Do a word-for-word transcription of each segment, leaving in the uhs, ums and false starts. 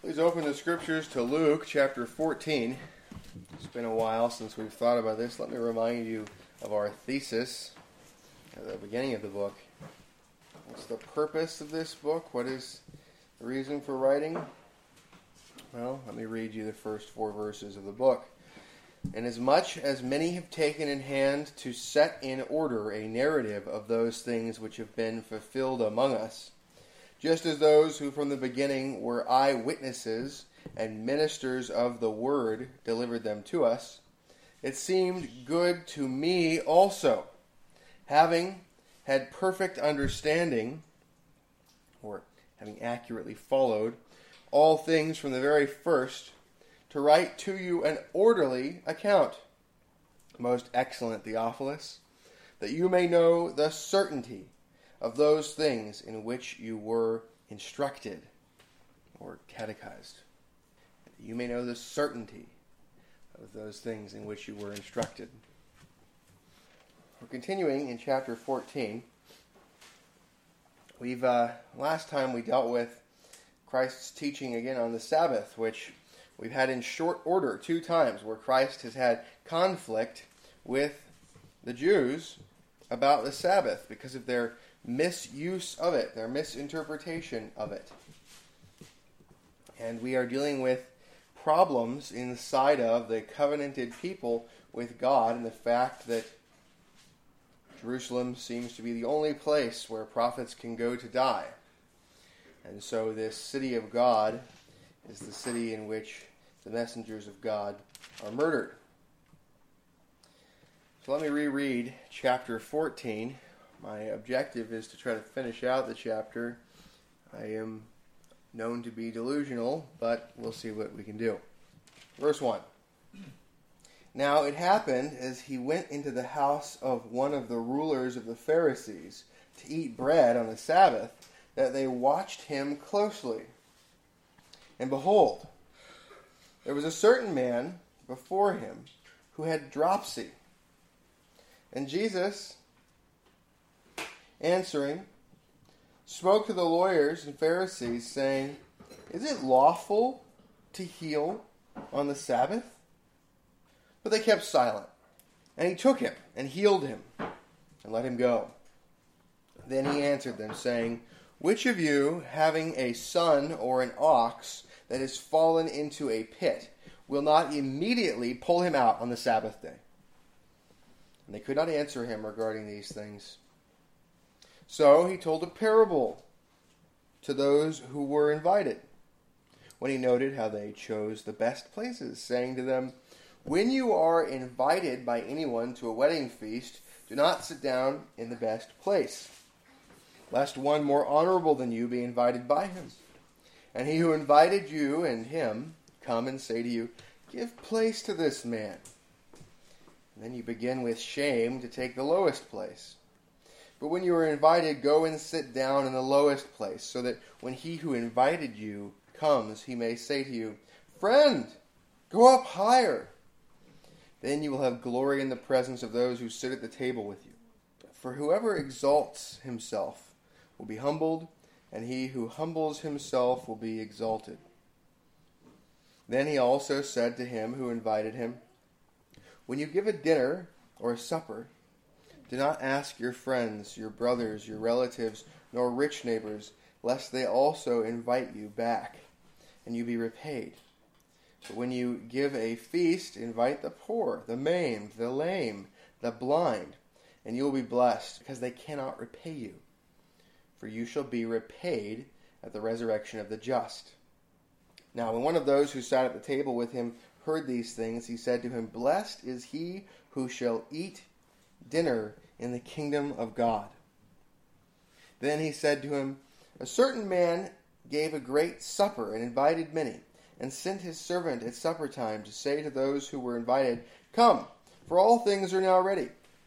Please open the scriptures to Luke chapter fourteen. It's been a while since we've thought about this. Let me remind you of our thesis at the beginning of the book. What's the purpose of this book? What is the reason for writing? Well, let me read you the first four verses of the book. Inasmuch as many have taken in hand to set in order a narrative of those things which have been fulfilled among us, just as those who from the beginning were eyewitnesses and ministers of the word delivered them to us, it seemed good to me also, having had perfect understanding, or having accurately followed all things from the very first, to write to you an orderly account, most excellent Theophilus, that you may know the certainty of those things in which you were instructed or catechized. That you may know the certainty of those things in which you were instructed. We're continuing in chapter fourteen. We've uh, last time we dealt with Christ's teaching again on the Sabbath, which we've had in short order two times, where Christ has had conflict with the Jews about the Sabbath because of their misuse of it, their misinterpretation of it. And we are dealing with problems inside of the covenanted people with God, and the fact that Jerusalem seems to be the only place where prophets can go to die. And so this city of God is the city in which the messengers of God are murdered. So let me reread chapter fourteen. My objective is to try to finish out the chapter. I am known to be delusional, but we'll see what we can do. Verse one. Now it happened, as he went into the house of one of the rulers of the Pharisees to eat bread on the Sabbath, that they watched him closely. And behold, there was a certain man before him who had dropsy. And Jesus, answering, spoke to the lawyers and Pharisees, saying, Is it lawful to heal on the Sabbath? But they kept silent. And he took him and healed him and let him go. Then he answered them, saying, Which of you, having a son or an ox that is fallen into a pit, will not immediately pull him out on the Sabbath day? And they could not answer him regarding these things. So he told a parable to those who were invited, when he noted how they chose the best places, saying to them, When you are invited by anyone to a wedding feast, do not sit down in the best place, lest one more honorable than you be invited by him. And he who invited you and him come and say to you, Give place to this man. And then you begin with shame to take the lowest place. But when you are invited, go and sit down in the lowest place, so that when he who invited you comes, he may say to you, Friend, go up higher. Then you will have glory in the presence of those who sit at the table with you. For whoever exalts himself will be humbled, and he who humbles himself will be exalted. Then he also said to him who invited him, When you give a dinner or a supper, do not ask your friends, your brothers, your relatives, nor rich neighbors, lest they also invite you back, and you be repaid. But when you give a feast, invite the poor, the maimed, the lame, the blind, and you will be blessed, because they cannot repay you. For you shall be repaid at the resurrection of the just. Now when one of those who sat at the table with him heard these things, he said to him, Blessed is he who shall eat dinner in the kingdom of God. Then he said to him, A certain man gave a great supper and invited many, and sent his servant at supper time to say to those who were invited, Come, for all things are now ready.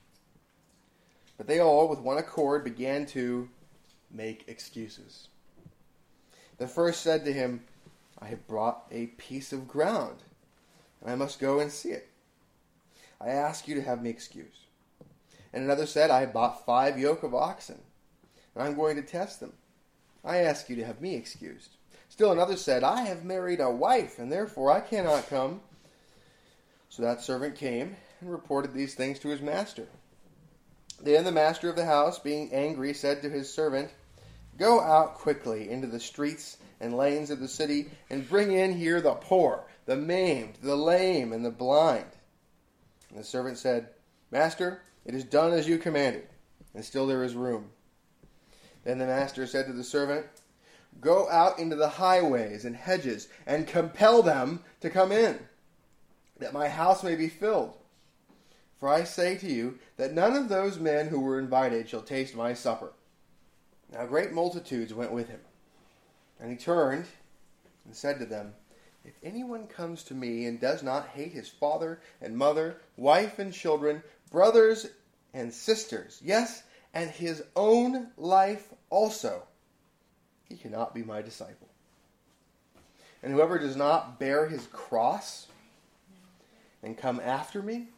But they all, with one accord, began to make excuses. The first said to him, I have brought a piece of ground, and I must go and see it. I ask you to have me excused. And another said, I have bought five yoke of oxen, and I'm going to test them. I ask you to have me excused. Still another said, I have married a wife, and therefore I cannot come. So that servant came and reported these things to his master. Then the master of the house, being angry, said to his servant, Go out quickly into the streets and lanes of the city, and bring in here the poor, the maimed, the lame, and the blind. And the servant said, Master, it is done as you commanded, and still there is room. Then the master said to the servant, Go out into the highways and hedges, and compel them to come in, that my house may be filled. For I say to you that none of those men who were invited shall taste my supper. Now great multitudes went with him. And he turned and said to them, If anyone comes to me and does not hate his father and mother, wife and children, brothers and sisters, yes, and his own life also, he cannot be my disciple. And whoever does not bear his cross and come after me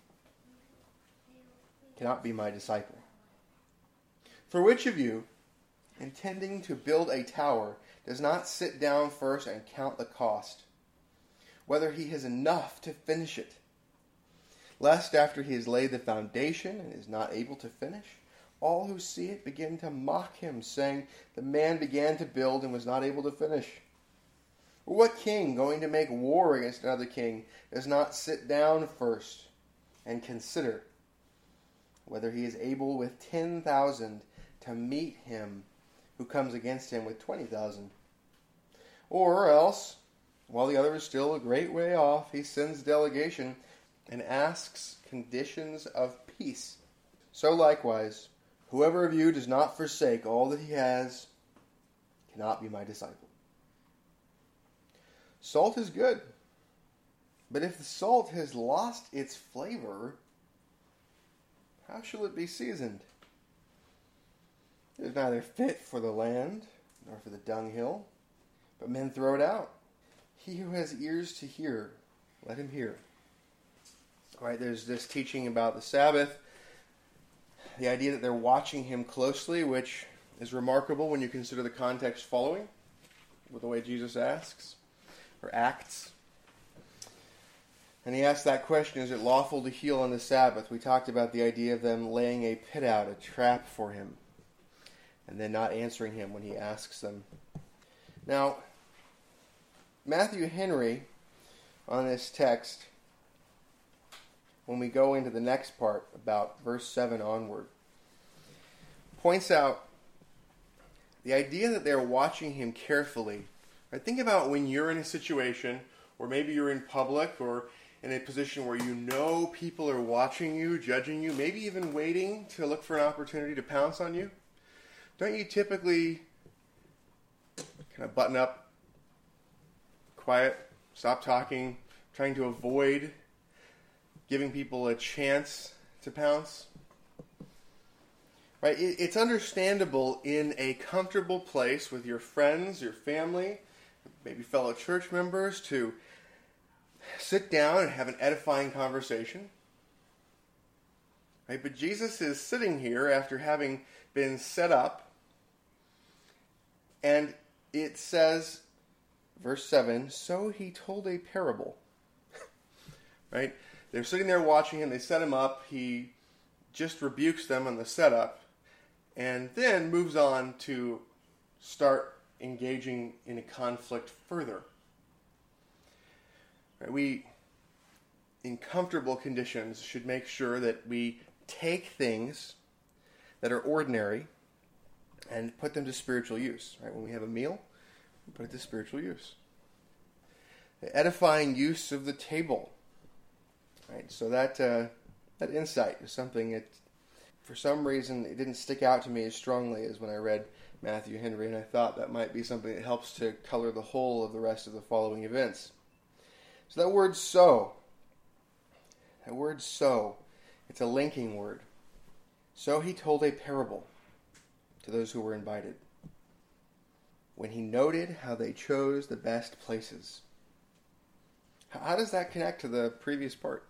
cannot be my disciple. For which of you, intending to build a tower, does not sit down first and count the cost, whether he has enough to finish it, lest after he has laid the foundation and is not able to finish, all who see it begin to mock him, saying, The man began to build and was not able to finish. Or what king, going to make war against another king, does not sit down first and consider whether he is able with ten thousand to meet him who comes against him with twenty thousand? Or else, while the other is still a great way off, he sends delegation and asks conditions of peace. So likewise, whoever of you does not forsake all that he has cannot be my disciple. Salt is good, but if the salt has lost its flavor, how shall it be seasoned? It is neither fit for the land, nor for the dunghill, but men throw it out. He who has ears to hear, let him hear. All right, there's this teaching about the Sabbath, the idea that they're watching him closely, which is remarkable when you consider the context following, with the way Jesus asks, or acts. And he asked that question, is it lawful to heal on the Sabbath? We talked about the idea of them laying a pit out, a trap for him, and then not answering him when he asks them. Now, Matthew Henry, on this text, when we go into the next part, about verse seven onward, points out the idea that they're watching him carefully. Right? Think about when you're in a situation, or maybe you're in public, or in a position where you know people are watching you, judging you, maybe even waiting to look for an opportunity to pounce on you. Don't you typically kind of button up, quiet, stop talking, trying to avoid giving people a chance to pounce? Right? It's understandable in a comfortable place with your friends, your family, maybe fellow church members, to sit down and have an edifying conversation. Right? But Jesus is sitting here after having been set up, and it says, verse seven, so he told a parable. Right? They're sitting there watching him, they set him up, he just rebukes them on the setup, and then moves on to start engaging in a conflict further. Right? We, in comfortable conditions, should make sure that we take things that are ordinary and put them to spiritual use. Right? When we have a meal, we put it to spiritual use. The edifying use of the table. Right? So that uh, that insight is something that, for some reason, it didn't stick out to me as strongly as when I read Matthew Henry, and I thought that might be something that helps to color the whole of the rest of the following events. So that word so, that word so, it's a linking word. So he told a parable to those who were invited, when he noted how they chose the best places. How does that connect to the previous part?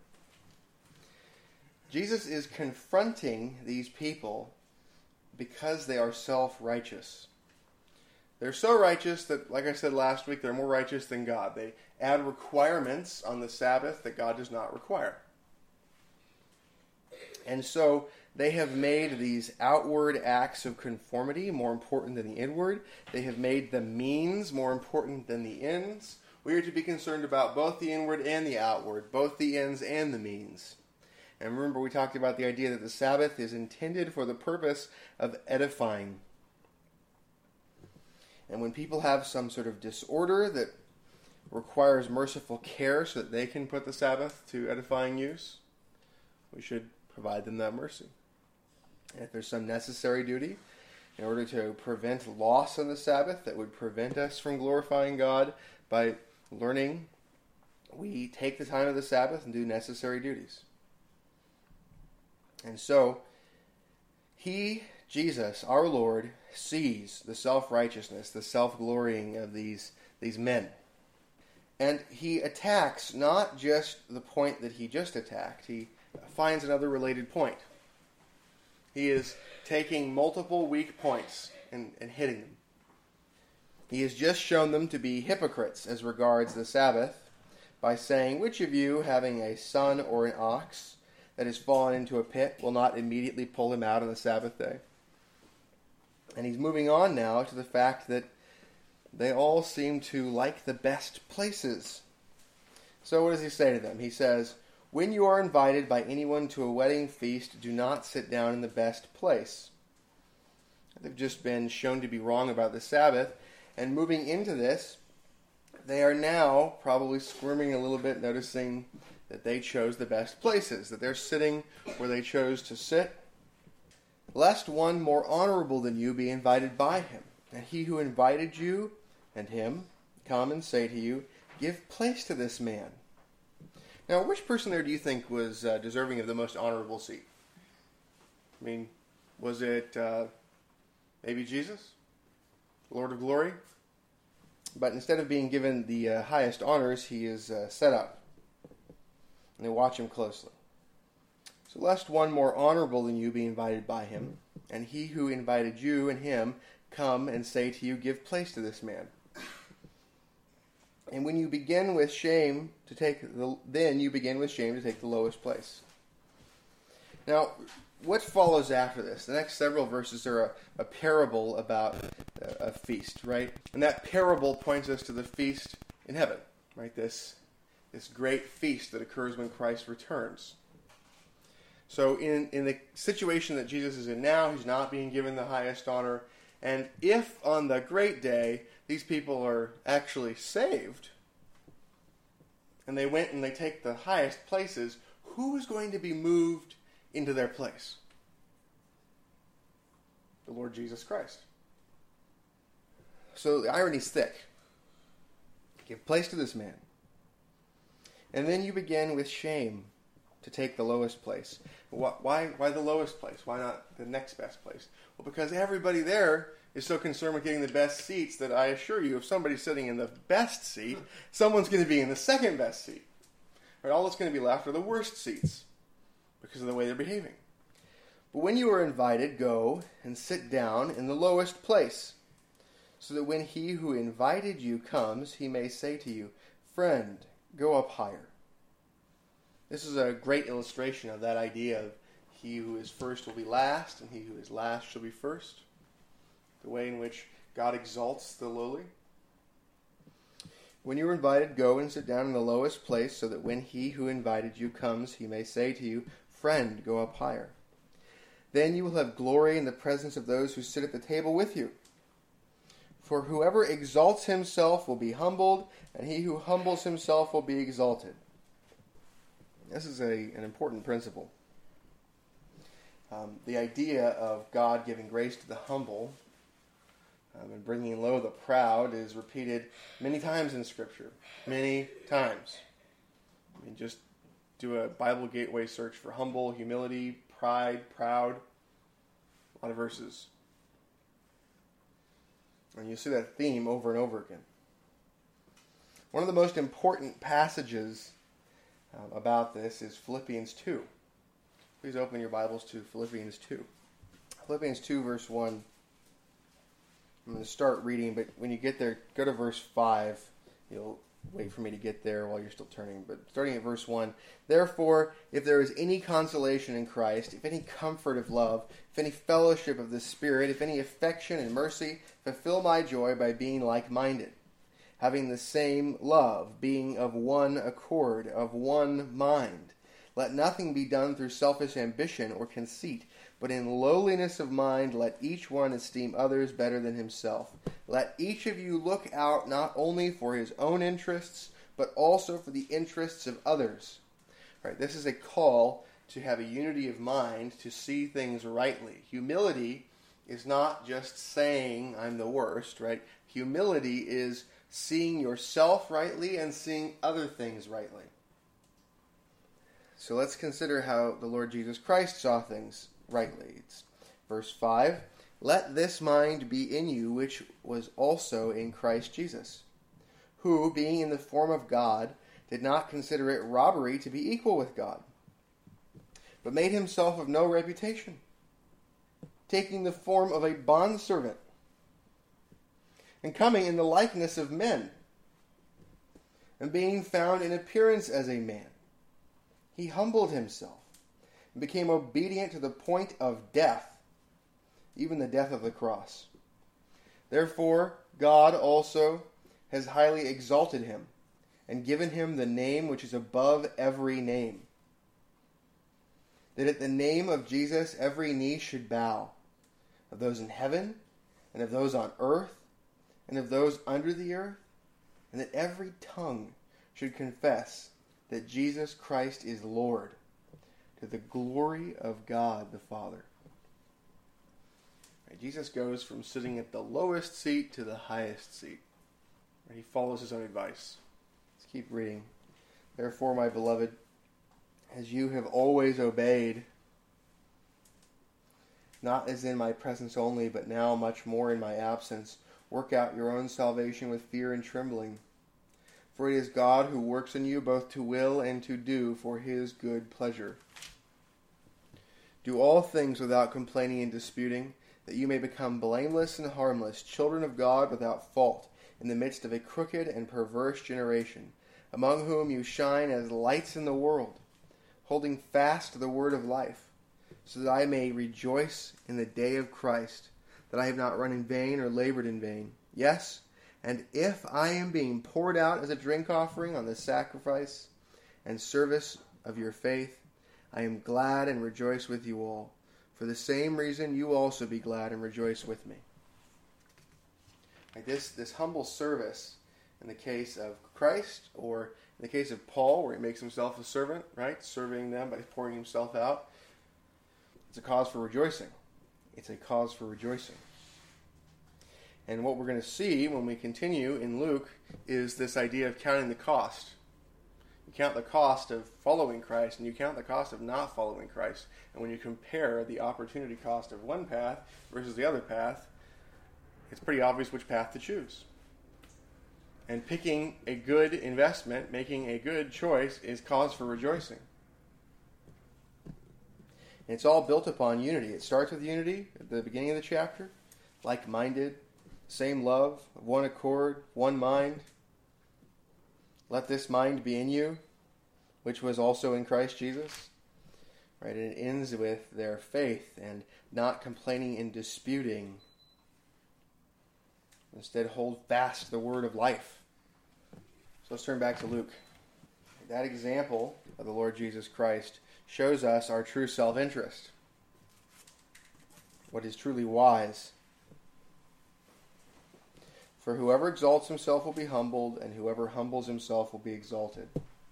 Jesus is confronting these people because they are self-righteous. They're so righteous that, like I said last week, they're more righteous than God. They add requirements on the Sabbath that God does not require. And so they have made these outward acts of conformity more important than the inward. They have made the means more important than the ends. We are to be concerned about both the inward and the outward, both the ends and the means. And remember, we talked about the idea that the Sabbath is intended for the purpose of edifying. And when people have some sort of disorder that requires merciful care so that they can put the Sabbath to edifying use, we should provide them that mercy. And if there's some necessary duty in order to prevent loss on the Sabbath that would prevent us from glorifying God by learning, we take the time of the Sabbath and do necessary duties. And so, He, Jesus, our Lord, sees the self-righteousness, the self-glorying of these, these men. And He attacks not just the point that He just attacked. He finds another related point. He is taking multiple weak points and, and hitting them. He has just shown them to be hypocrites as regards the Sabbath by saying, which of you, having a son or an ox that has fallen into a pit, will not immediately pull him out on the Sabbath day? And he's moving on now to the fact that they all seem to like the best places. So what does he say to them? He says, when you are invited by anyone to a wedding feast, do not sit down in the best place. They've just been shown to be wrong about the Sabbath. And moving into this, they are now probably squirming a little bit, noticing that they chose the best places, that they're sitting where they chose to sit. Lest one more honorable than you be invited by him, and he who invited you and him come and say to you, give place to this man. Now, which person there do you think was uh, deserving of the most honorable seat? I mean, was it uh, maybe Jesus, Lord of glory? But instead of being given the uh, highest honors, he is uh, set up. And they watch him closely. So lest one more honorable than you be invited by him, and he who invited you and him come and say to you, give place to this man. And when you begin with shame to take the, then you begin with shame to take the lowest place. Now, what follows after this? The next several verses are a, a parable about a, a feast, right? And that parable points us to the feast in heaven, right? This, this great feast that occurs when Christ returns. So in, in the situation that Jesus is in now, he's not being given the highest honor. And if on the great day these people are actually saved, and they went and they take the highest places, who is going to be moved into their place? The Lord Jesus Christ. So the irony's thick. Give place to this man. And then you begin with shame to take the lowest place. Why, why the lowest place? Why not the next best place? Well, because everybody there is so concerned with getting the best seats that I assure you, if somebody's sitting in the best seat, someone's going to be in the second best seat. Right? All that's going to be left are the worst seats because of the way they're behaving. But when you are invited, go and sit down in the lowest place, so that when he who invited you comes, he may say to you, friend, go up higher. This is a great illustration of that idea of he who is first will be last, and he who is last shall be first. The way in which God exalts the lowly. When you are invited, go and sit down in the lowest place, so that when he who invited you comes, he may say to you, friend, go up higher. Then you will have glory in the presence of those who sit at the table with you. For whoever exalts himself will be humbled, and he who humbles himself will be exalted. This is a, an important principle. Um, the idea of God giving grace to the humble um, and bringing low the proud is repeated many times in Scripture. Many times. I mean, just do a Bible Gateway search for humble, humility, pride, proud. A lot of verses. And you see that theme over and over again. One of the most important passages um, about this is Philippians two. Please open your Bibles to Philippians two. Philippians two, verse one. I'm going to start reading, but when you get there, go to verse five. You'll wait for me to get there while you're still turning. But starting at verse one, therefore, if there is any consolation in Christ, if any comfort of love, if any fellowship of the Spirit, if any affection and mercy, fulfill my joy by being like-minded, having the same love, being of one accord, of one mind. Let nothing be done through selfish ambition or conceit, but in lowliness of mind let each one esteem others better than himself. Let each of you look out not only for his own interests, but also for the interests of others. All right, this is a call to have a unity of mind, to see things rightly. Humility is not just saying I'm the worst, right? Humility is seeing yourself rightly and seeing other things rightly. So let's consider how the Lord Jesus Christ saw things rightly. It's verse five, let this mind be in you, which was also in Christ Jesus, who, being in the form of God, did not consider it robbery to be equal with God, but made himself of no reputation, taking the form of a bondservant, and coming in the likeness of men, and being found in appearance as a man, he humbled himself and became obedient to the point of death, even the death of the cross. Therefore, God also has highly exalted him and given him the name which is above every name, that at the name of Jesus every knee should bow, of those in heaven and of those on earth and of those under the earth, and that every tongue should confess that Jesus Christ is Lord, to the glory of God the Father. Right, Jesus goes from sitting at the lowest seat to the highest seat. Right, he follows his own advice. Let's keep reading. Therefore, my beloved, as you have always obeyed, not as in my presence only, but now much more in my absence, work out your own salvation with fear and trembling. For it is God who works in you both to will and to do for his good pleasure. Do all things without complaining and disputing, that you may become blameless and harmless, children of God without fault, in the midst of a crooked and perverse generation, among whom you shine as lights in the world, holding fast to the word of life, so that I may rejoice in the day of Christ, that I have not run in vain or labored in vain. Yes, and if I am being poured out as a drink offering on the sacrifice and service of your faith, I am glad and rejoice with you all. For the same reason, you also be glad and rejoice with me. Like this, this humble service in the case of Christ, or in the case of Paul, where he makes himself a servant, right? Serving them by pouring himself out. It's a cause for rejoicing. It's a cause for rejoicing. And what we're going to see when we continue in Luke is this idea of counting the cost. You count the cost of following Christ, and you count the cost of not following Christ. And when you compare the opportunity cost of one path versus the other path, it's pretty obvious which path to choose. And picking a good investment, making a good choice, is cause for rejoicing. And it's all built upon unity. It starts with unity at the beginning of the chapter, like-minded, same love, one accord, one mind. Let this mind be in you, which was also in Christ Jesus. Right, and it ends with their faith and not complaining and disputing. Instead, hold fast the word of life. So let's turn back to Luke. That example of the Lord Jesus Christ shows us our true self-interest, what is truly wise. For whoever exalts himself will be humbled, and whoever humbles himself will be exalted.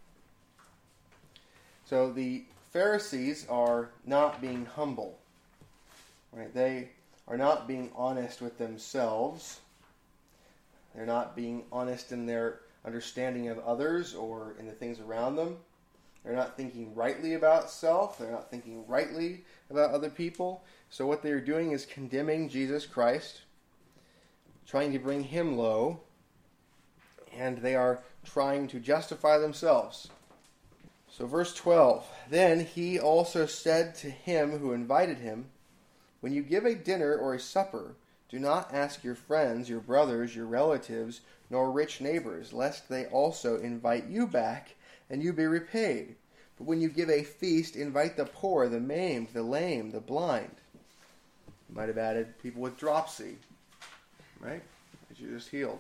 So the Pharisees are not being humble. Right? They are not being honest with themselves. They're not being honest in their understanding of others or in the things around them. They're not thinking rightly about self. They're not thinking rightly about other people. So what they're doing is condemning Jesus Christ, trying to bring him low, and they are trying to justify themselves. So verse twelve, then he also said to him who invited him, when you give a dinner or a supper, Do not ask your friends, your brothers, your relatives, nor rich neighbors, lest they also invite you back, and you be repaid. But when you give a feast, invite the poor, the maimed, the lame, the blind. You might have added people with dropsy, right? That you just healed.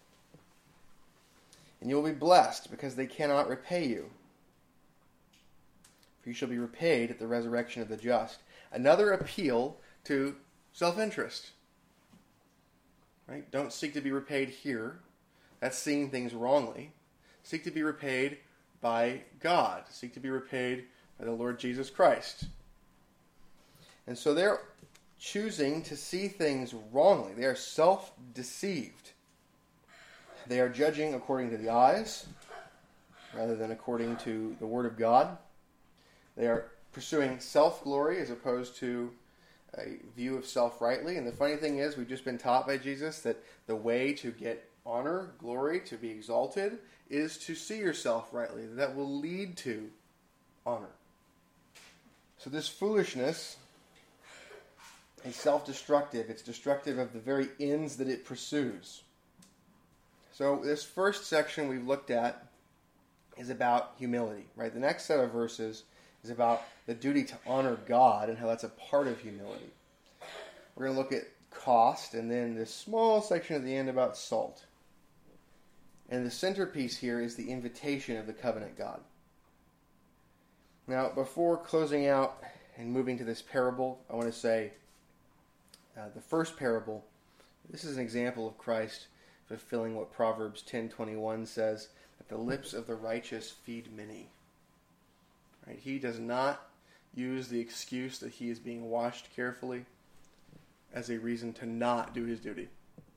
And you will be blessed, because they cannot repay you. For you shall be repaid at the resurrection of the just. Another appeal to self-interest. Right? Don't seek to be repaid here. That's seeing things wrongly. Seek to be repaid by God. Seek to be repaid by the Lord Jesus Christ. And so they're choosing to see things wrongly. They are self-deceived. They are judging according to the eyes rather than according to the Word of God. They are pursuing self-glory as opposed to a view of self rightly. And the funny thing is, we've just been taught by Jesus that the way to get honor, glory, to be exalted, is to see yourself rightly. That will lead to honor. So this foolishness is self-destructive. It's destructive of the very ends that it pursues. So this first section we've looked at is about humility, right? The next set of verses is about the duty to honor God and how that's a part of humility. We're going to look at cost, and then this small section at the end about salt. And the centerpiece here is the invitation of the covenant God. Now, before closing out and moving to this parable, I want to say uh, the first parable, this is an example of Christ fulfilling what Proverbs ten twenty-one says, that the lips of the righteous feed many. Right? He does not use the excuse that he is being washed carefully as a reason to not do his duty.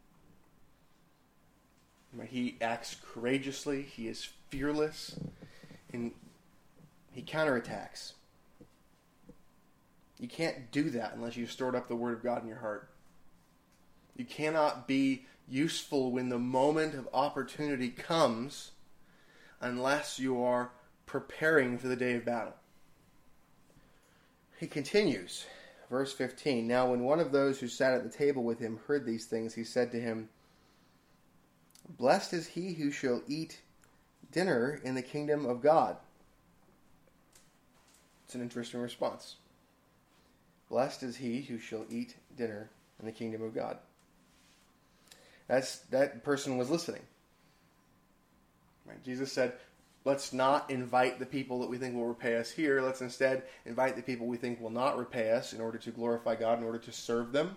Right? He acts courageously. He is fearless. And he counterattacks. You can't do that unless you've stored up the Word of God in your heart. You cannot be useful when the moment of opportunity comes unless you are preparing for the day of battle. He continues, verse fifteen. Now when one of those who sat at the table with him heard these things, he said to him, Blessed is he who shall eat dinner in the kingdom of God. It's an interesting response. Blessed is he who shall eat dinner in the kingdom of God. That's, that person was listening. Right? Jesus said, let's not invite the people that we think will repay us here. Let's instead invite the people we think will not repay us in order to glorify God, in order to serve them.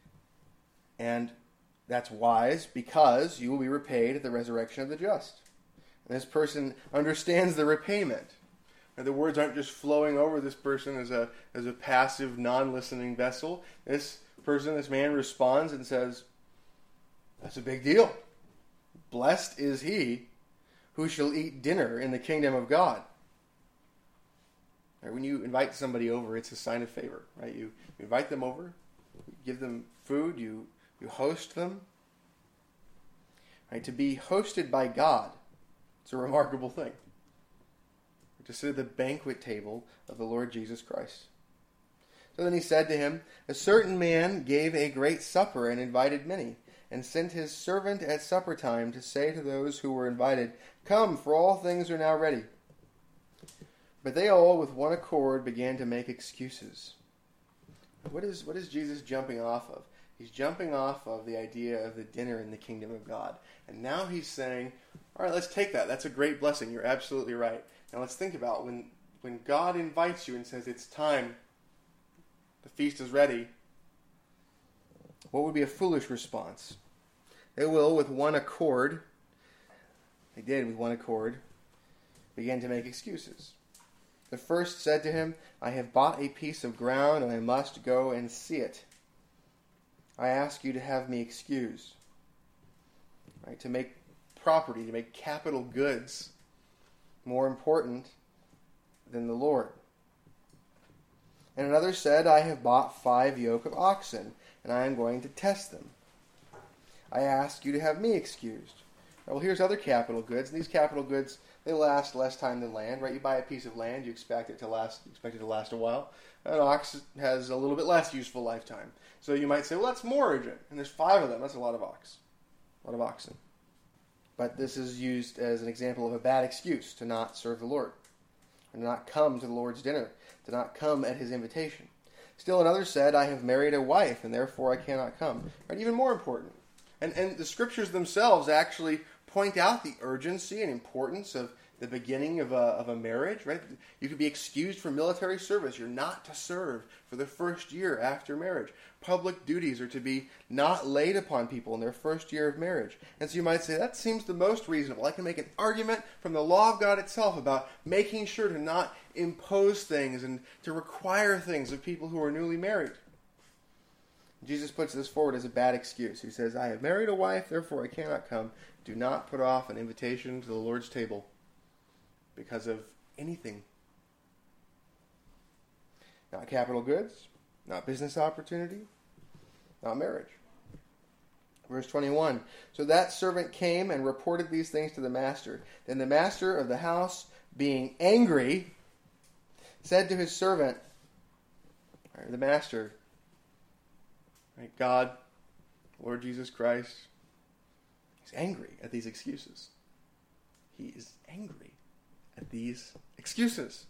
And that's wise because you will be repaid at the resurrection of the just. And this person understands the repayment. And the words aren't just flowing over this person as a as a passive, non-listening vessel. This person, this man responds and says, that's a big deal. Blessed is he who shall eat dinner in the kingdom of God. Right, when you invite somebody over, it's a sign of favor. Right? You, you invite them over, you give them food, you, you host them. Right? To be hosted by God, it's a remarkable thing. To sit at the banquet table of the Lord Jesus Christ. So then he said to him, A certain man gave a great supper and invited many, and sent his servant at supper time to say to those who were invited, Come, for all things are now ready. But they all with one accord began to make excuses. What is, what is Jesus jumping off of? He's jumping off of the idea of the dinner in the kingdom of God. And now he's saying, all right, let's take that. That's a great blessing. You're absolutely right. Now let's think about when, when God invites you and says it's time, the feast is ready, what would be a foolish response? They will, with one accord, they did with one accord, begin to make excuses. The first said to him, I have bought a piece of ground and I must go and see it. I ask you to have me excused. Right? To make property, to make capital goods more important than the Lord. And another said, I have bought five yoke of oxen, and I am going to test them. I ask you to have me excused. Well, here's other capital goods. And these capital goods, they last less time than land, right? You buy a piece of land, you expect it to last, you expect it to last a while. An ox has a little bit less useful lifetime. So you might say, well, that's more urgent. And there's five of them. That's a lot of ox. A lot of oxen. But this is used as an example of a bad excuse to not serve the Lord, to not come to the Lord's dinner, to not come at his invitation. Still another said, I have married a wife, and therefore I cannot come. Right? Even more important. And, and the scriptures themselves actually point out the urgency and importance of the beginning of a, of a marriage. Right? You could be excused from military service. You're not to serve for the first year after marriage. Public duties are to be not laid upon people in their first year of marriage. And so you might say, that seems the most reasonable. I can make an argument from the law of God itself about making sure to not impose things and to require things of people who are newly married. Jesus puts this forward as a bad excuse. He says, I have married a wife, therefore I cannot come. Do not put off an invitation to the Lord's table because of anything. Not capital goods, not business opportunity, not marriage. Verse twenty-one, so that servant came and reported these things to the master. Then the master of the house, being angry, said to his servant, or the master, right, God, Lord Jesus Christ, he's angry at these excuses. He is angry at these excuses.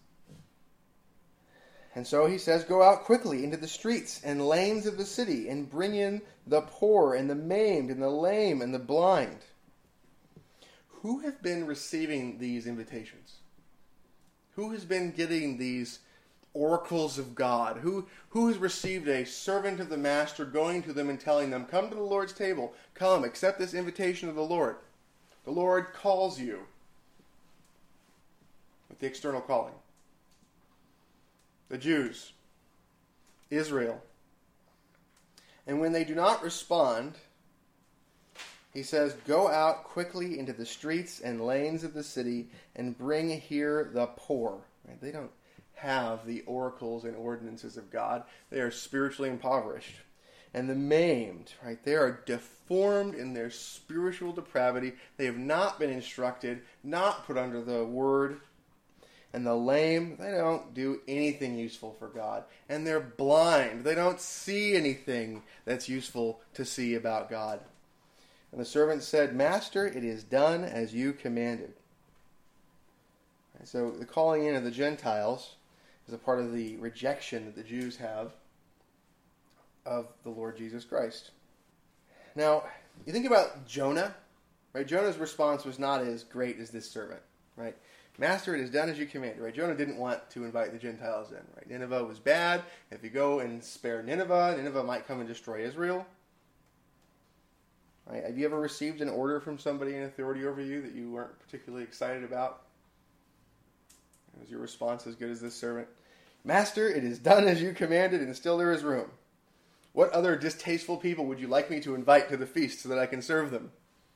And so he says, go out quickly into the streets and lanes of the city and bring in the poor and the maimed and the lame and the blind. Who have been receiving these invitations? Who has been getting these oracles of God? Who, who has received a servant of the master going to them and telling them, come to the Lord's table, come, accept this invitation of the Lord. The Lord calls you with the external calling. The Jews, Israel. And when they do not respond, he says, go out quickly into the streets and lanes of the city and bring here the poor. Right? They don't have the oracles and ordinances of God. They are spiritually impoverished. And the maimed, right? They are deformed in their spiritual depravity. They have not been instructed, not put under the word. And the lame, they don't do anything useful for God. And they're blind. They don't see anything that's useful to see about God. And the servant said, Master, it is done as you commanded. And so the calling in of the Gentiles is a part of the rejection that the Jews have of the Lord Jesus Christ. Now, you think about Jonah, right? Jonah's response was not as great as this servant, right? Master, it is done as you commanded, right? Jonah didn't want to invite the Gentiles in, right? Nineveh was bad. If you go and spare Nineveh, Nineveh might come and destroy Israel. Right? Have you ever received an order from somebody in authority over you that you weren't particularly excited about? Was your response as good as this servant? Master, it is done as you commanded, and still there is room. What other distasteful people would you like me to invite to the feast so that I can serve them?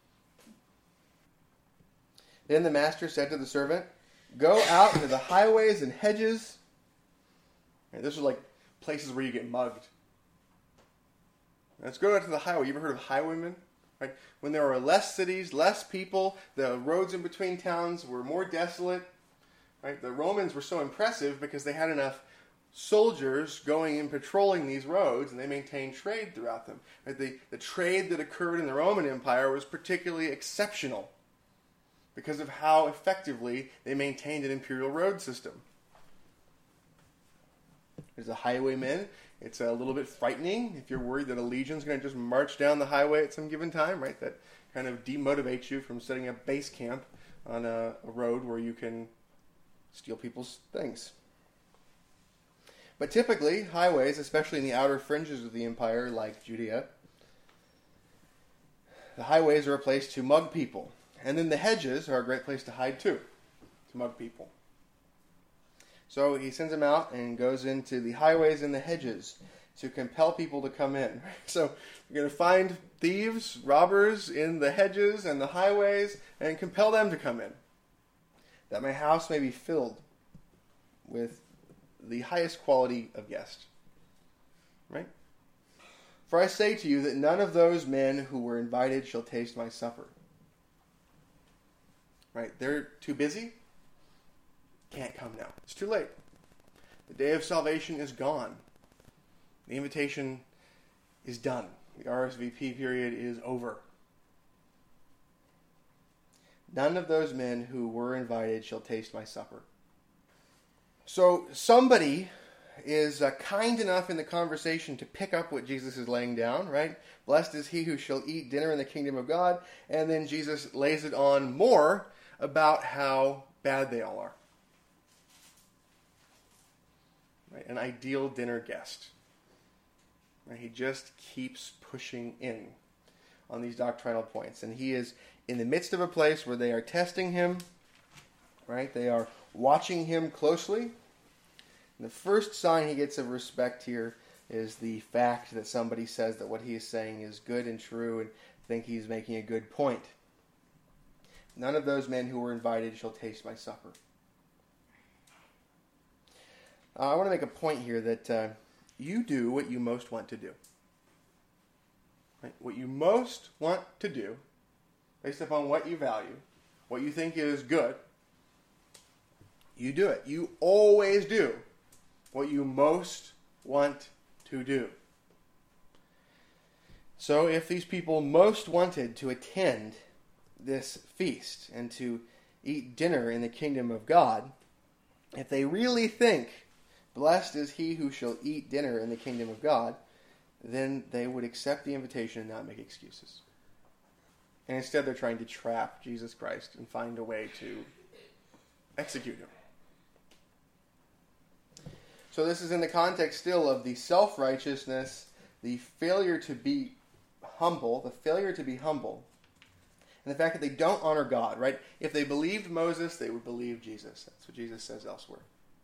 Then the master said to the servant, go out into the highways and hedges. And this is like places where you get mugged. Let's go out to the highway. You ever heard of highwaymen? Right? When there were less cities, less people, the roads in between towns were more desolate. Right? The Romans were so impressive because they had enough soldiers going and patrolling these roads, and they maintained trade throughout them. Right? The, the trade that occurred in the Roman Empire was particularly exceptional because of how effectively they maintained an imperial road system. There's a highwayman. It's a little bit frightening if you're worried that a legion's going to just march down the highway at some given time, right? That kind of demotivates you from setting up base camp on a, a road where you can steal people's things. But typically, highways, especially in the outer fringes of the empire, like Judea, the highways are a place to mug people. And then the hedges are a great place to hide too, to mug people. So he sends them out and goes into the highways and the hedges to compel people to come in. So you're going to find thieves, robbers in the hedges and the highways and compel them to come in, that my house may be filled with the highest quality of guests. Right? For I say to you that none of those men who were invited shall taste my supper. Right? They're too busy. Can't come now. It's too late. The day of salvation is gone. The invitation is done. The R S V P period is over. None of those men who were invited shall taste my supper. So somebody is uh, kind enough in the conversation to pick up what Jesus is laying down, right? Blessed is he who shall eat dinner in the kingdom of God. And then Jesus lays it on more about how bad they all are. Right? An ideal dinner guest. Right? He just keeps pushing in on these doctrinal points. And he is in the midst of a place where they are testing him. Right? They are watching him closely. And the first sign he gets of respect here is the fact that somebody says that what he is saying is good and true and think he's making a good point. None of those men who were invited shall taste my supper. Uh, I want to make a point here that uh, you do what you most want to do. Right? What you most want to do, based upon what you value, what you think is good, you do it. You always do what you most want to do. So if these people most wanted to attend this feast and to eat dinner in the kingdom of God, if they really think, blessed is he who shall eat dinner in the kingdom of God, then they would accept the invitation and not make excuses. And instead they're trying to trap Jesus Christ and find a way to execute him. So this is in the context still of the self-righteousness, the failure to be humble, the failure to be humble, and the fact that they don't honor God, right? If they believed Moses, they would believe Jesus. That's what Jesus says elsewhere.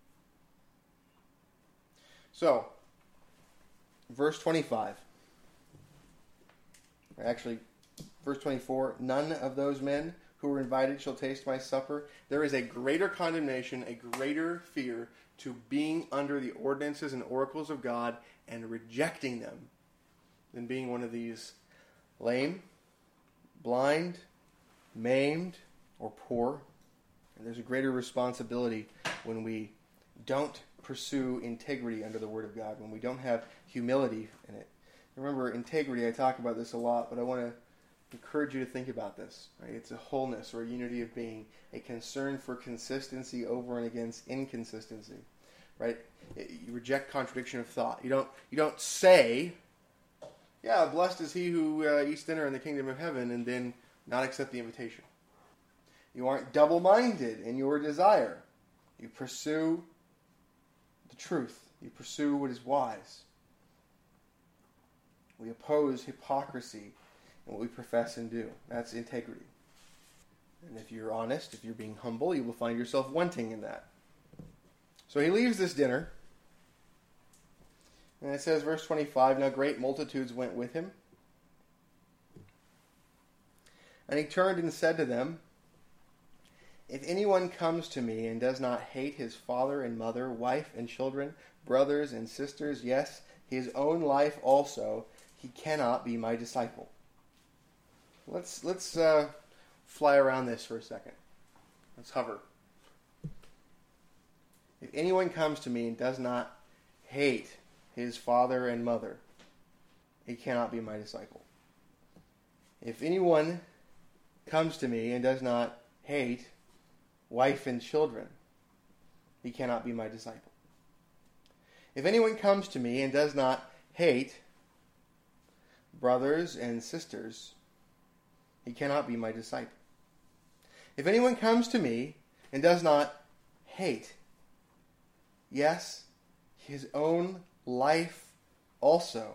So, verse twenty-five. Actually, verse twenty-four, none of those men who were invited shall taste my supper. There is a greater condemnation, a greater fear to being under the ordinances and oracles of God and rejecting them than being one of these lame, blind, maimed, or poor. And there's a greater responsibility when we don't pursue integrity under the Word of God, when we don't have humility in it. Remember, integrity, I talk about this a lot, but I want to encourage you to think about this. Right? It's a wholeness or a unity of being, a concern for consistency over and against inconsistency. Right? You reject contradiction of thought. You don't. You don't say, "Yeah, blessed is he who uh, eats dinner in the kingdom of heaven," and then not accept the invitation. You aren't double-minded in your desire. You pursue the truth. You pursue what is wise. We oppose hypocrisy in what we profess and do. That's integrity. And if you're honest, if you're being humble, you will find yourself wanting in that. So he leaves this dinner. And it says, verse twenty-five, now great multitudes went with him. And he turned and said to them, if anyone comes to me and does not hate his father and mother, wife and children, brothers and sisters, yes, his own life also, he cannot be my disciple. Let's let's uh, fly around this for a second. Let's hover. If anyone comes to me and does not hate his father and mother, he cannot be my disciple. If anyone comes to me and does not hate wife and children, he cannot be my disciple. If anyone comes to me and does not hate brothers and sisters, he cannot be my disciple. If anyone comes to me and does not hate, yes, his own life also,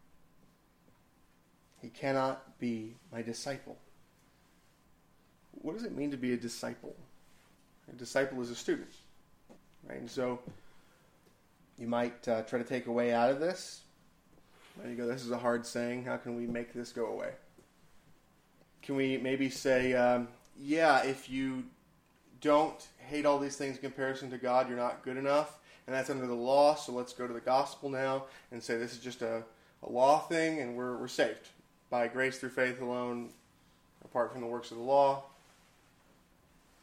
he cannot be my disciple. What does it mean to be a disciple? A disciple is a student, right? And so you might uh, try to take a way out of this. And you go, this is a hard saying. How can we make this go away? Can we maybe say, um, yeah, if you don't hate all these things in comparison to God, you're not good enough, and that's under the law, so let's go to the gospel now and say this is just a, a law thing, and we're, we're saved by grace through faith alone, apart from the works of the law.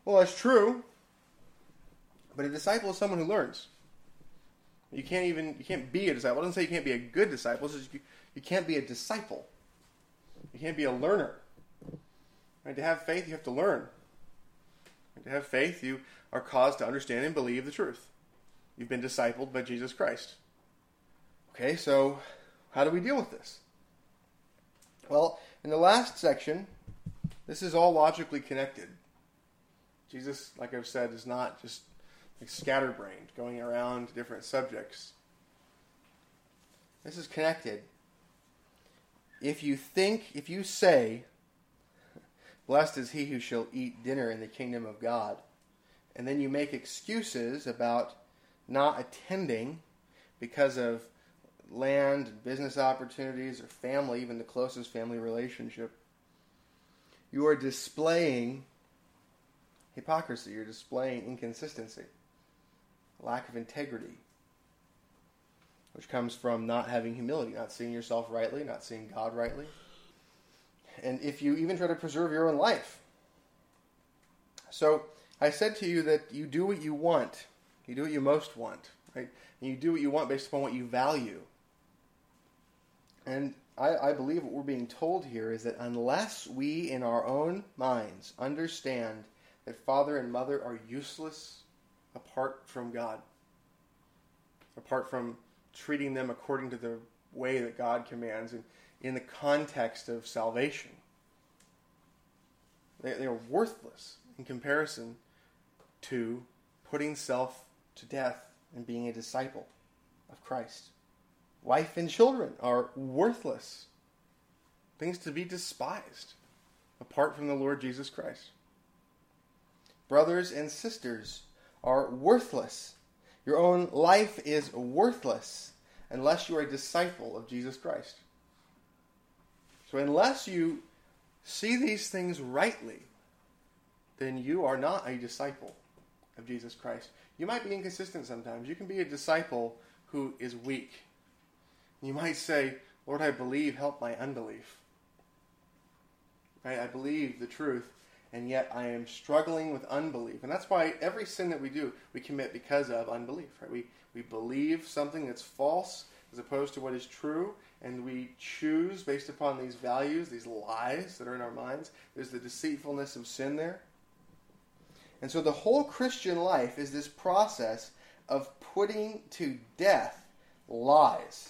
Well, that's true. But a disciple is someone who learns. You can't even, you can't be a disciple. It doesn't say you can't be a good disciple. It says you, you can't be a disciple. You can't be a learner. Right? To have faith, you have to learn. And to have faith, you are caused to understand and believe the truth. You've been discipled by Jesus Christ. Okay, so how do we deal with this? Well, in the last section, this is all logically connected. Jesus, like I've said, is not just like scatterbrained, going around to different subjects. This is connected. If you think, if you say, blessed is he who shall eat dinner in the kingdom of God, and then you make excuses about not attending because of land, and business opportunities, or family, even the closest family relationship, you are displaying hypocrisy. You're displaying inconsistency, lack of integrity, which comes from not having humility, not seeing yourself rightly, not seeing God rightly. And if you even try to preserve your own life. So I said to you that you do what you want. You do what you most want, right? And you do what you want based upon what you value. And I, I believe what we're being told here is that unless we in our own minds understand that father and mother are useless apart from God, apart from treating them according to the way that God commands and in the context of salvation, they, they are worthless in comparison to putting self to death and being a disciple of Christ. Wife and children are worthless, things to be despised apart from the Lord Jesus Christ. Brothers and sisters are worthless. Your own life is worthless unless you are a disciple of Jesus Christ. So unless you see these things rightly, then you are not a disciple of Jesus Christ. You might be inconsistent sometimes. You can be a disciple who is weak. You might say, Lord, I believe, help my unbelief. Right? I believe the truth, and yet I am struggling with unbelief. And that's why every sin that we do, we commit because of unbelief. Right? We, we believe something that's false as opposed to what is true, and we choose based upon these values, these lies that are in our minds. There's the deceitfulness of sin there. And so the whole Christian life is this process of putting to death lies.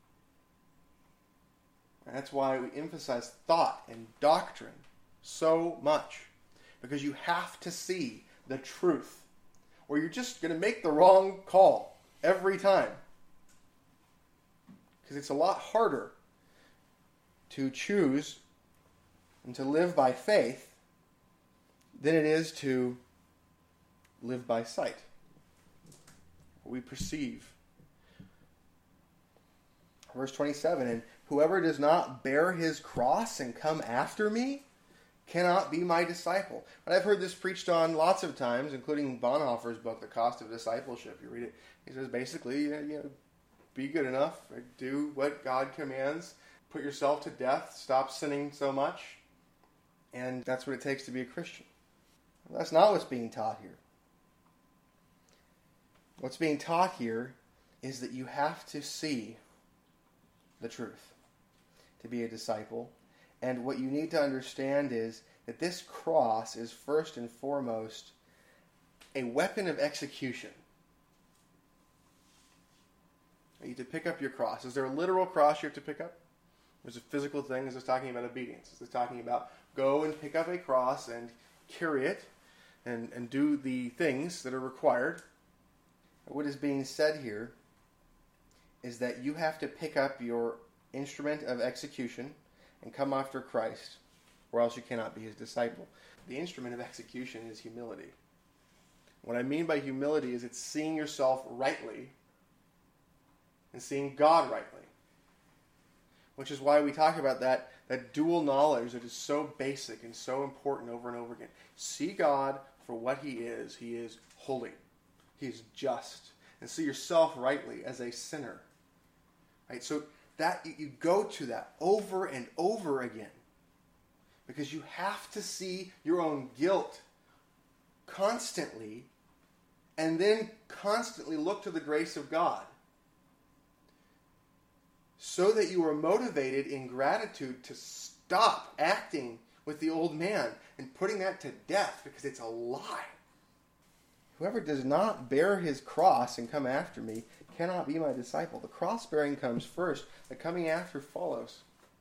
And that's why we emphasize thought and doctrine so much. Because you have to see the truth, or you're just going to make the wrong call every time. Because it's a lot harder to choose and to live by faith than it is to live by sight. We perceive. Verse twenty-seven, and whoever does not bear his cross and come after me cannot be my disciple. And I've heard this preached on lots of times, including Bonhoeffer's book, The Cost of Discipleship. You read it. He says basically, you know, be good enough, do what God commands, put yourself to death, stop sinning so much, and that's what it takes to be a Christian. Well, that's not what's being taught here. What's being taught here is that you have to see the truth to be a disciple. And what you need to understand is that this cross is first and foremost a weapon of execution. You need to pick up your cross. Is there a literal cross you have to pick up? There's a physical thing. Is this talking about obedience? Is this talking about go and pick up a cross and carry it and, and do the things that are required? What is being said here is that you have to pick up your instrument of execution and come after Christ, or else you cannot be his disciple. The instrument of execution is humility. What I mean by humility is it's seeing yourself rightly and seeing God rightly. Which is why we talk about that, that dual knowledge that is so basic and so important over and over again. See God for what he is. He is holy. He is just. And see yourself rightly as a sinner. Right? So that you go to that over and over again. Because you have to see your own guilt constantly and then constantly look to the grace of God so that you are motivated in gratitude to stop acting with the old man and putting that to death because it's a lie. Whoever does not bear his cross and come after me cannot be my disciple. The cross-bearing comes first. The coming after follows.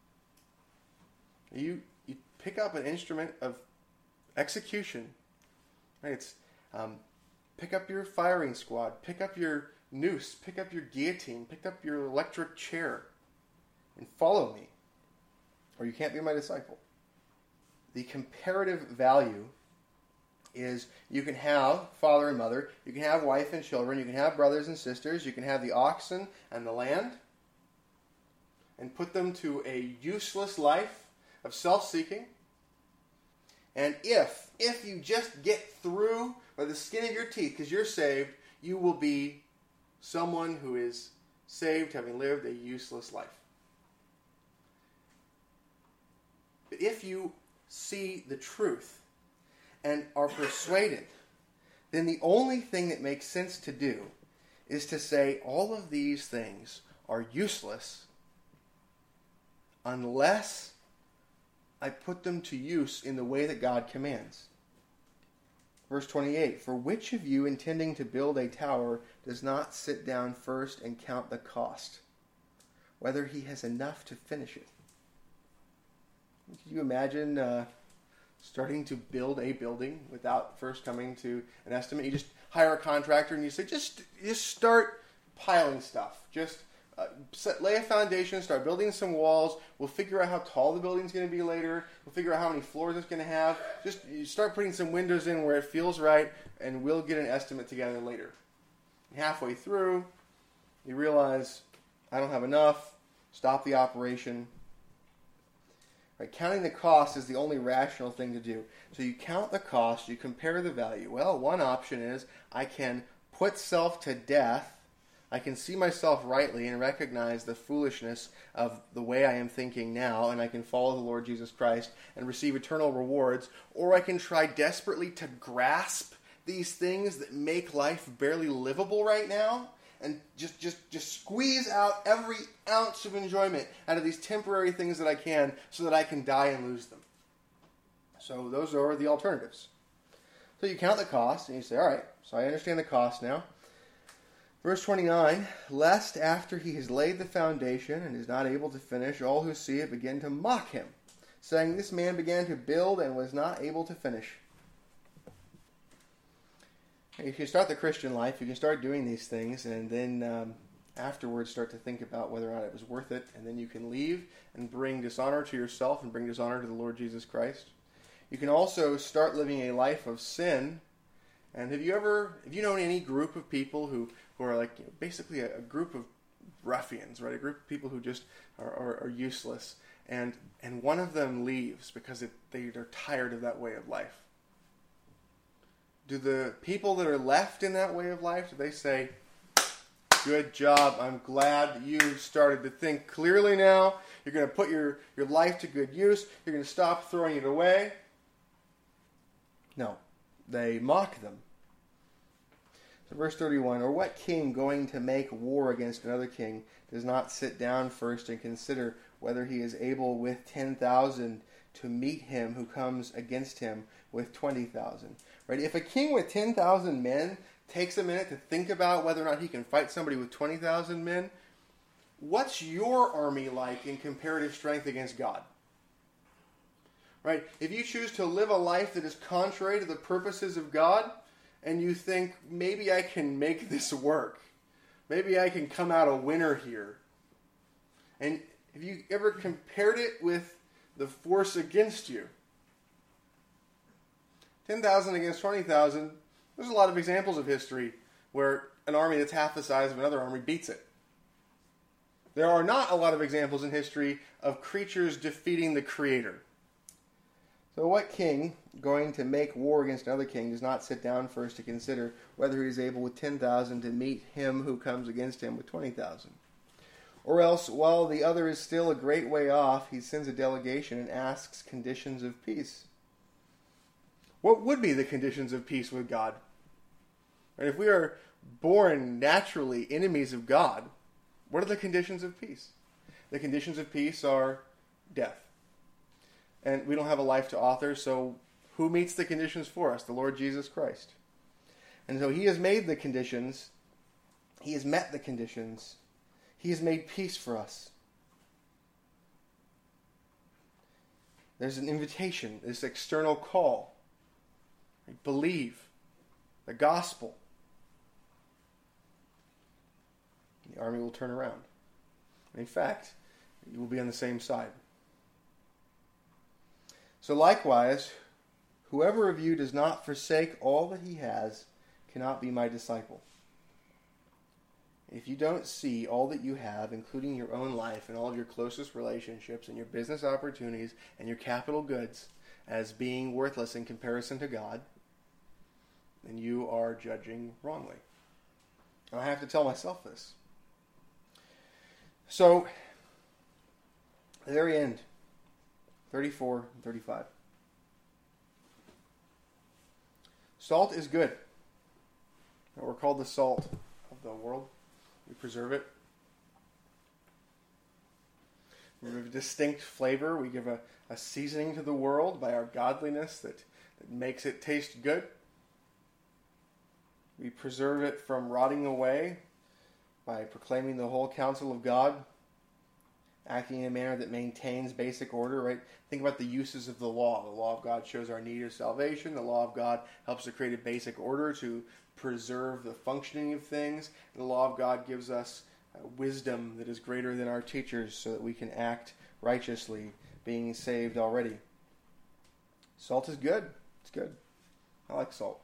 You you pick up an instrument of execution. Right? It's um, pick up your firing squad. Pick up your noose. Pick up your guillotine. Pick up your electric chair. And follow me. Or you can't be my disciple. The comparative value is you can have father and mother, you can have wife and children, you can have brothers and sisters, you can have the oxen and the land, and put them to a useless life of self-seeking. And if, if you just get through by the skin of your teeth, because you're saved, you will be someone who is saved having lived a useless life. But if you see the truth and are persuaded, then the only thing that makes sense to do is to say all of these things are useless unless I put them to use in the way that God commands. Verse twenty-eight, for which of you intending to build a tower does not sit down first and count the cost, whether he has enough to finish it? Can you imagine uh, starting to build a building without first coming to an estimate? You just hire a contractor and you say, just just start piling stuff. Just uh, set, lay a foundation, start building some walls. We'll figure out how tall the building's going to be later. We'll figure out how many floors it's going to have. Just you start putting some windows in where it feels right, and we'll get an estimate together later. And halfway through, you realize, I don't have enough. Stop the operation. Right, counting the cost is the only rational thing to do. So you count the cost, you compare the value. Well, one option is I can put self to death. I can see myself rightly and recognize the foolishness of the way I am thinking now, and I can follow the Lord Jesus Christ and receive eternal rewards. Or I can try desperately to grasp these things that make life barely livable right now, and just, just, just squeeze out every ounce of enjoyment out of these temporary things that I can so that I can die and lose them. So those are the alternatives. So you count the cost and you say, all right, so I understand the cost now. Verse twenty-nine, lest after he has laid the foundation and is not able to finish, all who see it begin to mock him, saying, this man began to build and was not able to finish. If you start the Christian life, you can start doing these things and then um, afterwards start to think about whether or not it was worth it, and then you can leave and bring dishonor to yourself and bring dishonor to the Lord Jesus Christ. You can also start living a life of sin. And have you ever, have you known any group of people who, who are like, you know, basically a, a group of ruffians, right? A group of people who just are, are, are useless, and and one of them leaves because it, they are tired of that way of life. Do the people that are left in that way of life, do they say, good job, I'm glad that you started to think clearly now. You're going to put your, your life to good use. You're going to stop throwing it away. No, they mock them. So verse thirty-one, or what king going to make war against another king does not sit down first and consider whether he is able with ten thousand to meet him who comes against him with twenty thousand? Right? If a king with ten thousand men takes a minute to think about whether or not he can fight somebody with twenty thousand men, what's your army like in comparative strength against God? Right? If you choose to live a life that is contrary to the purposes of God, and you think, maybe I can make this work, maybe I can come out a winner here, and have you ever compared it with the force against you? ten thousand against twenty thousand, there's a lot of examples of history where an army that's half the size of another army beats it. There are not a lot of examples in history of creatures defeating the Creator. So what king going to make war against another king does not sit down first to consider whether he is able with ten thousand to meet him who comes against him with twenty thousand? Or else, while the other is still a great way off, he sends a delegation and asks conditions of peace. What would be the conditions of peace with God? And if we are born naturally enemies of God, what are the conditions of peace? The conditions of peace are death. And we don't have a life to author, so who meets the conditions for us? The Lord Jesus Christ. And so he has made the conditions. He has met the conditions. He has made peace for us. There's an invitation, this external call. Believe the gospel. The army will turn around. And in fact, you will be on the same side. So likewise, whoever of you does not forsake all that he has cannot be my disciple. If you don't see all that you have, including your own life and all of your closest relationships and your business opportunities and your capital goods, as being worthless in comparison to God, then you are judging wrongly. And I have to tell myself this. So, at the very end, thirty-four and thirty-five. Salt is good. We're called the salt of the world. We preserve it. We give a distinct flavor. We give a, a seasoning to the world by our godliness that, that makes it taste good. We preserve it from rotting away by proclaiming the whole counsel of God, acting in a manner that maintains basic order, right? Think about the uses of the law. The law of God shows our need of salvation. The law of God helps to create a basic order to preserve the functioning of things. And the law of God gives us uh, wisdom that is greater than our teachers so that we can act righteously, being saved already. Salt is good. It's good. I like salt.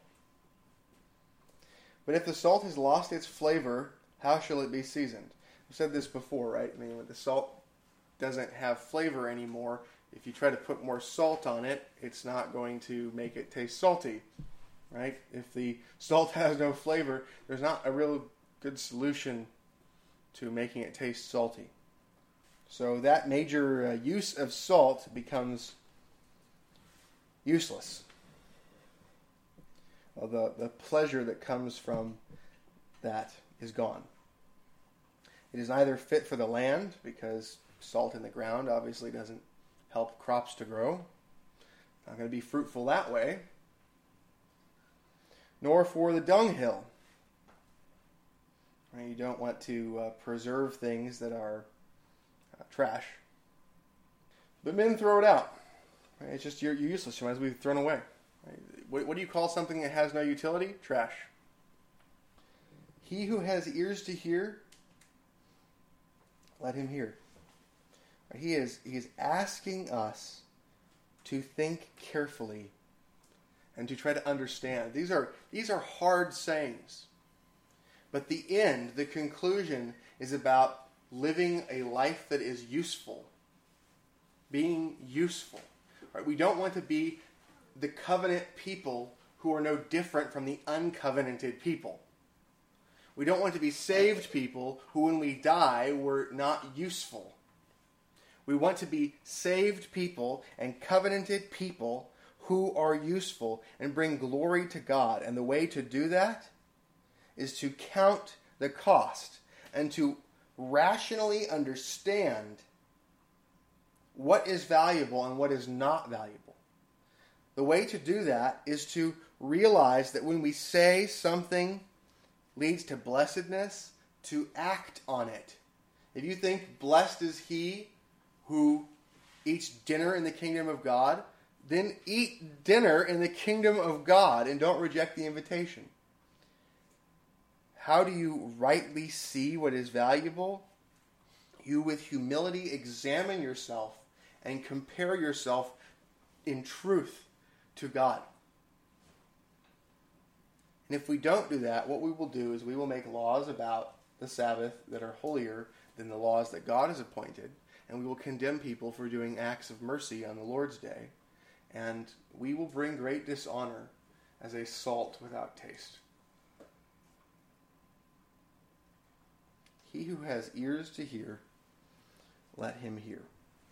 But if the salt has lost its flavor, how shall it be seasoned? I've said this before, right? I mean, when the salt doesn't have flavor anymore, if you try to put more salt on it, it's not going to make it taste salty, right? If the salt has no flavor, there's not a real good solution to making it taste salty. So that major uh, use of salt becomes useless. Well, the, the pleasure that comes from that is gone. It is neither fit for the land, because salt in the ground obviously doesn't help crops to grow. Not going to be fruitful that way. Nor for the dunghill. Right? You don't want to uh, preserve things that are uh, trash. But men throw it out. Right? It's just, you're, you're useless. You might as well be thrown away. Right? What, what do you call something that has no utility? Trash. He who has ears to hear, let him hear. He is, he is asking us to think carefully and to try to understand. These are, these are hard sayings. But the end, the conclusion, is about living a life that is useful. Being useful. Right? We don't want to be the covenant people who are no different from the uncovenanted people. We don't want to be saved people who, when we die, were not useful. We want to be saved people and covenanted people who are useful and bring glory to God. And the way to do that is to count the cost and to rationally understand what is valuable and what is not valuable. The way to do that is to realize that when we say something leads to blessedness, to act on it. If you think blessed is he who eats dinner in the kingdom of God, then eat dinner in the kingdom of God and don't reject the invitation. How do you rightly see what is valuable? You, with humility, examine yourself and compare yourself in truth to God. And if we don't do that, what we will do is we will make laws about the Sabbath that are holier than the laws that God has appointed, and we will condemn people for doing acts of mercy on the Lord's day, and we will bring great dishonor as a salt without taste. He who has ears to hear, let him hear.